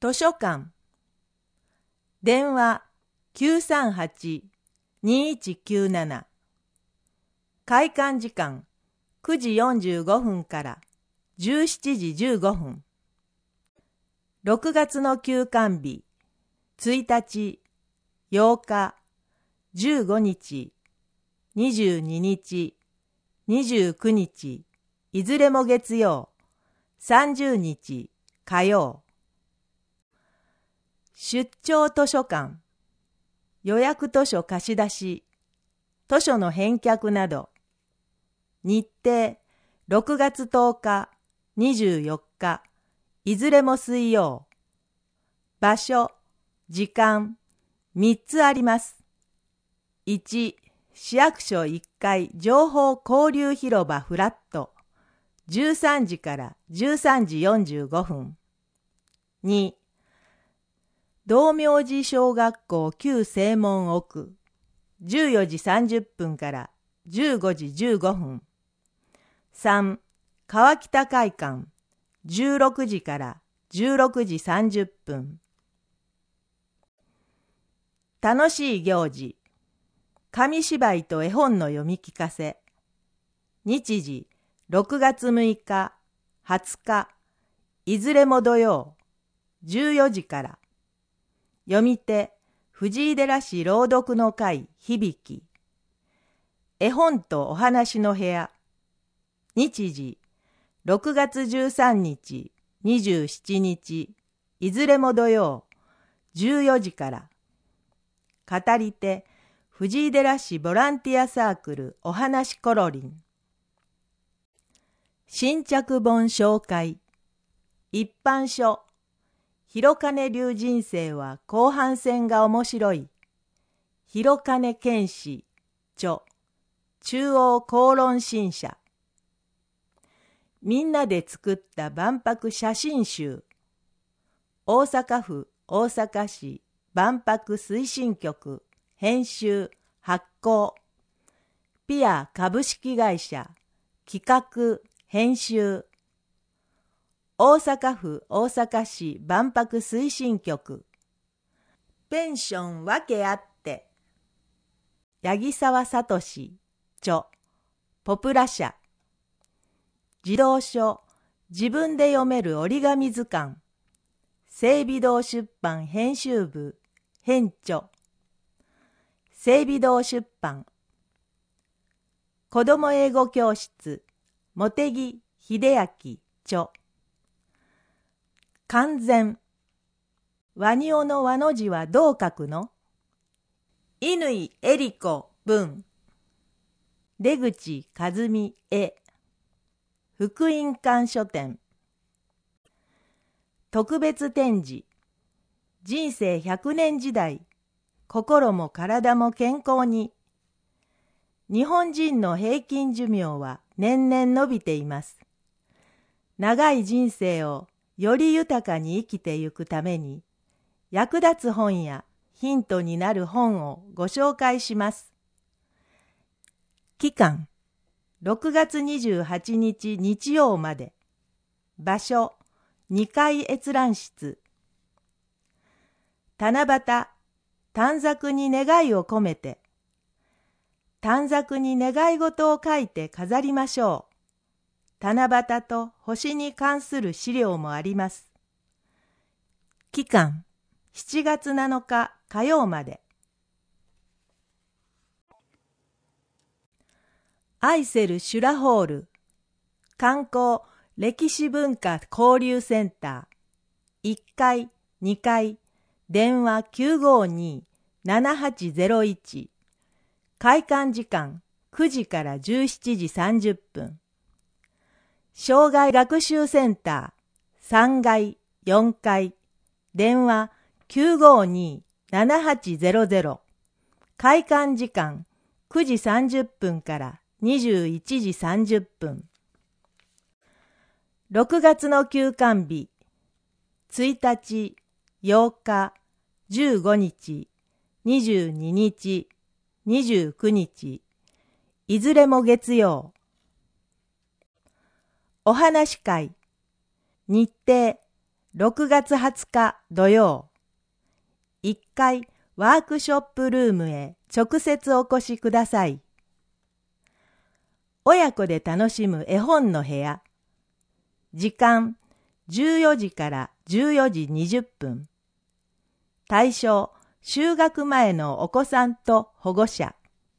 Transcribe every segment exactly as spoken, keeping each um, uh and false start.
図書館。電話 きゅうさんはち にいちきゅうなな。開館時間くじよんじゅうごふんからじゅうしちじじゅうごふん。ろくがつの休館日、ついたち、ようか、じゅうごにち、にじゅうににち、にじゅうくにち、いずれも月曜、さんじゅうにち、火曜。出張図書館、予約図書貸し出し、図書の返却など。日程、ろくがつとおか、にじゅうよっか、いずれも水曜。場所、時間、みっつあります。いち、市役所いっかい情報交流広場フラット、じゅうさんじからじゅうさんじよんじゅうごふん。に、道明寺小学校旧正門奥、じゅうよじさんじゅっぷんからじゅうごじじゅうごふん。さん、川北会館、じゅうろくじからじゅうろくじさんじゅっぷん。楽しい行事、紙芝居と絵本の読み聞かせ。日時、ろくがつむいか、はつか、いずれも土曜、じゅうよじから。読み手、藤井寺市朗読の会響。絵本とお話の部屋。日時、ろくがつじゅうさんにち、にじゅうしちにち、いずれも土曜、じゅうよじから。語り手、藤井寺市ボランティアサークルおはしコロリン。新着本紹介。一般書。広金流人生は後半戦が面白い。広金健氏、著、中央公論新社。みんなで作った万博写真集。大阪府大阪市万博推進局編集発行。ピア株式会社企画編集。大阪府大阪市万博推進局。ペンション分けあって。八木沢聡著、ポプラ社。児童書、自分で読める折り紙図鑑。整備堂出版編集部、編著。整備堂出版。子ども英語教室、茂木秀明著。完全。ワニオの和の字はどう書くの？乾恵理子文。出口和美絵。福音館書店。特別展示。人生ひゃくねん時代。心も体も健康に。日本人の平均寿命は年々伸びています。長い人生をより豊かに生きてゆくために、役立つ本やヒントになる本をご紹介します。期間、ろくがつにじゅうはちにち日曜まで。場所、にかい閲覧室。七夕、短冊に願いを込めて。短冊に願い事を書いて飾りましょう。七夕と星に関する資料もあります。期間、しちがつなのか火曜まで。アイセルシュラホール観光歴史文化交流センターいっかい、にかい電話 きゅうごに ななはちゼロいち 開館時間くじからじゅうしちじさんじゅっぷん。障害学習センターさんがい、よんかい電話 きゅうごに ななはちゼロゼロ 開館時間くじさんじゅっぷんからにじゅういちじさんじゅっぷん。ろくがつの休館日、ついたち、ようか、じゅうごにち、にじゅうににち、にじゅうくにち、いずれも月曜。お話会、日程、 ろくがつはつか土曜、いっかいワークショップルームへ直接お越しください。親子で楽しむ絵本の部屋。時間じゅうよじからじゅうよじにじゅっぷん。対象、就学前のお子さんと保護者。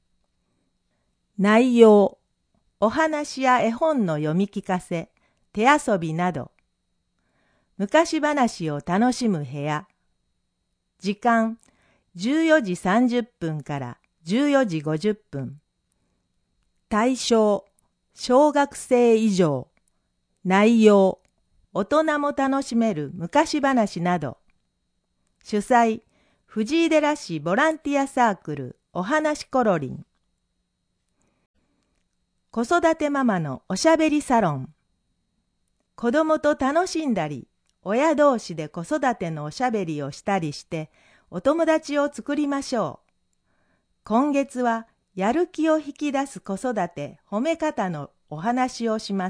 内容、お話や絵本の読み聞かせ、手遊びなど。昔話を楽しむ部屋。時間、じゅうよじさんじゅっぷんからじゅうよじごじゅっぷん。対象、小学生以上。内容、大人も楽しめる昔話など。主催、藤井寺市ボランティアサークルおはなしころりん。子育てママのおしゃべりサロン。子供と楽しんだり、親同士で子育てのおしゃべりをしたりして、お友達を作りましょう。今月は、やる気を引き出す子育て褒め方のお話をします。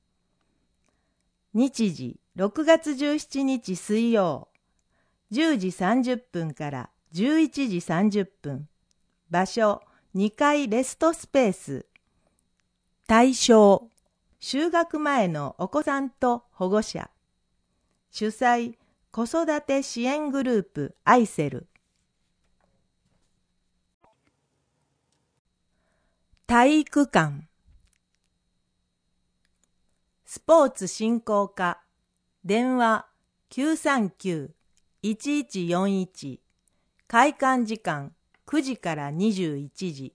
日時、ろくがつじゅうしちにち水曜、じゅうじさんじゅっぷんからじゅういちじさんじゅっぷん。場所、にかいレストスペース。対象、就学前のお子さんと保護者。主催、子育て支援グループアイセル。体育館。スポーツ振興課。電話 きゅうさんきゅう いちいちよんいち。開館時間くじからにじゅういちじ。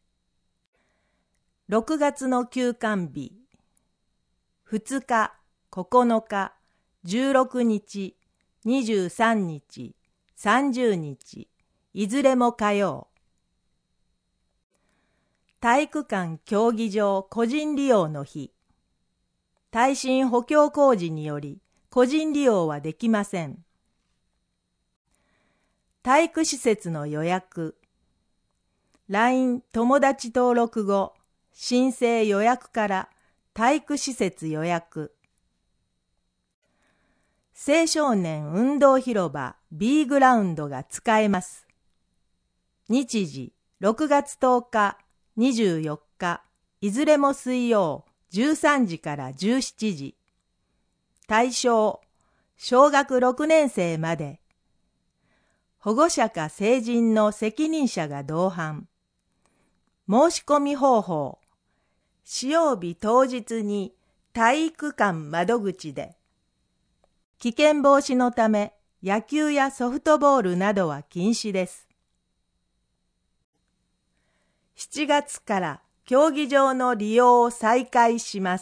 ろくがつの休館日。ふつか、ここのか、じゅうろくにち、にじゅうさんにち、さんじゅうにち、いずれも火曜。体育館競技場個人利用の日。耐震補強工事により個人利用はできません。体育施設の予約。ライン 友達登録後、申請予約から体育施設予約。青少年運動広場 B グラウンドが使えます。日時、ろくがつとおか、にじゅうよっか、いずれも水曜、じゅうさんじからじゅうしちじ。対象、小学ろくねんせいまで。保護者か成人の責任者が同伴。申し込み方法。使用日当日に体育館窓口で。危険防止のため野球やソフトボールなどは禁止です。しちがつから競技場の利用を再開します。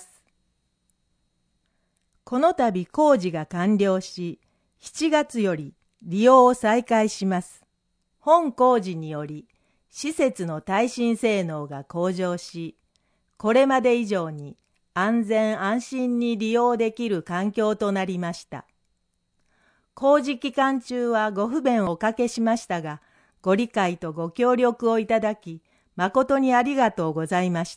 この度工事が完了し、しちがつより利用を再開します。本工事により施設の耐震性能が向上し、これまで以上に安全安心に利用できる環境となりました。工事期間中はご不便をおかけしましたが、ご理解とご協力をいただき、誠にありがとうございました。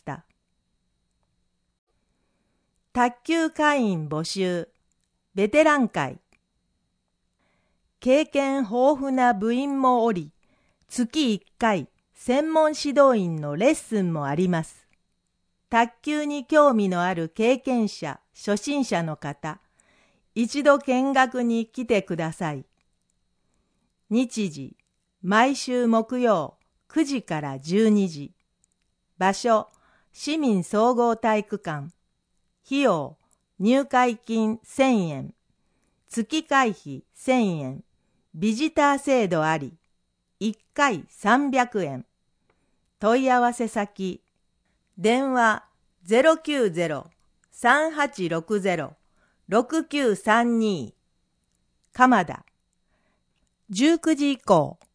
卓球会員募集、ベテラン会。経験豊富な部員もおり、月いっかい専門指導員のレッスンもあります。卓球に興味のある経験者、初心者の方、一度見学に来てください。日時、毎週木曜くじからじゅうにじ。場所、市民総合体育館。費用、入会金せんえん。月会費せんえん。ビジター制度あり。いっかいさんびゃくえん。問い合わせ先。電話 ゼロきゅうゼロ さんはちろくゼロ ろくきゅうさんに。鎌田。じゅうくじ以降。